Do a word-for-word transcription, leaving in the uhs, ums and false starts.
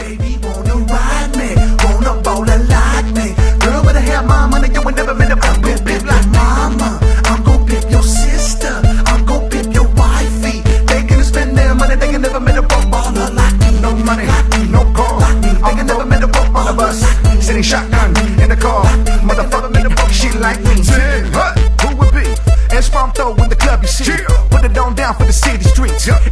baby, wanna ride me? Wanna ball like me? Girl, with a hair, my money, you ain't never been a pimp, pimp, pimp like mama. I'm gon' pimp your sister, I'm gon' pimp your wifey. They can spend their money, they can never met a broke baller like me. No money, no car, they can never met a broke on the bus. Sitting shotgun in the car, motherfucker met a broke shit like me. Who would be? And Spam throw in the club, you see. Put it on down for the city streets.